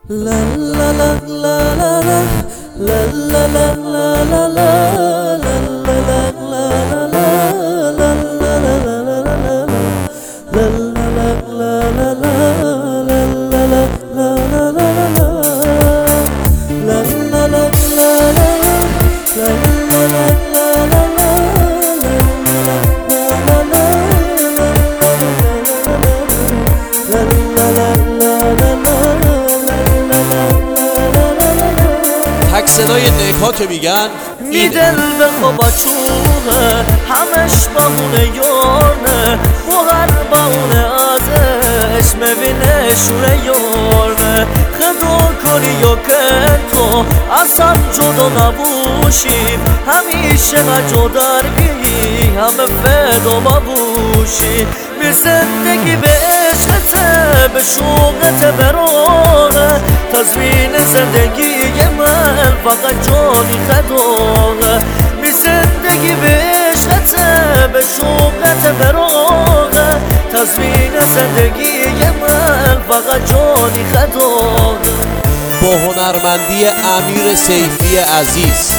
تک صدای نیکا که میگن می دل به خوابا چونه همش بهونه یارنه و هر بهونه ازش میبینه شونه یارنه خدا کنی یا که تو اصلا جدا نبوشیم همیشه هجا درگی همه فدا ببوشی بی زندگی به عشقته به شوقت برانه تزمین زندگی من فقط جانی خداغه بی زندگی به عشقته به شوقت برانه تزمین زندگی من فقط جانی خداغه. با هنرمندی امیر سیفی عزیز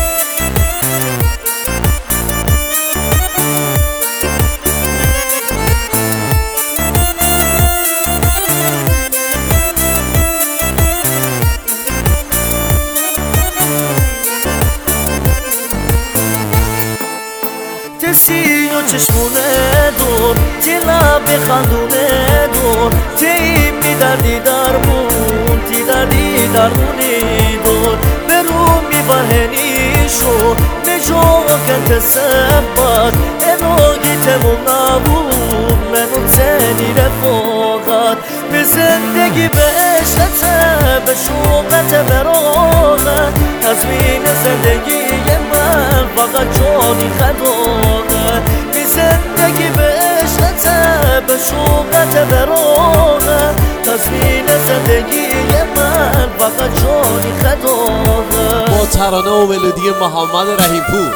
تی و چشمونه دور تی لب خندونه دور تی می دردی درمون تی دردی درمونی دور برو می بهنی شو به جا کنت سبت الاغی تموم نبود منو تنی رفاقت به زندگی به عشقته به شوقت براغت تزمین زندگی من فقط جانی خداغه بی زندگی به عشقته به شوقت براغه تزمین زندگی من فقط جانی خداغه. با ترانه و ملودی محمد رحیم‌پور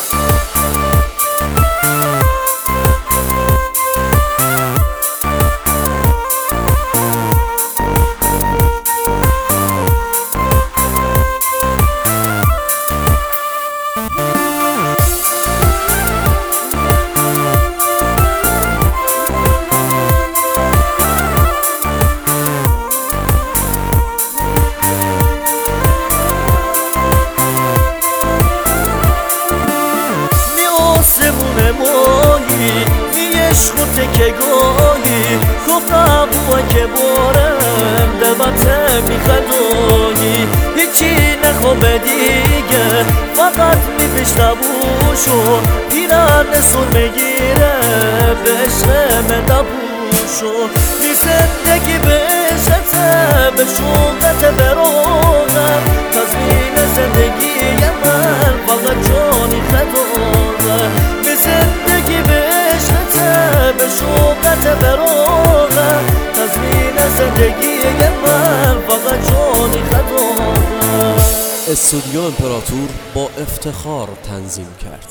آسمون ماهی می عشق و تکه گاهی گفتم بوه که بارم دمته می خدایی هیچی نخوابه دیگه فقط می پیشتبوشو پیرن سر میگیره به عشق من دبوشو بی زندگی به عشقته به شوقت برانم تزمین زندگی من فقط جانی خداغه به زندگی به عشقته به شوقت براغه تزمین زندگی من فقط جانی خداغه. استودیو امپراتور با افتخار تنظیم کرد.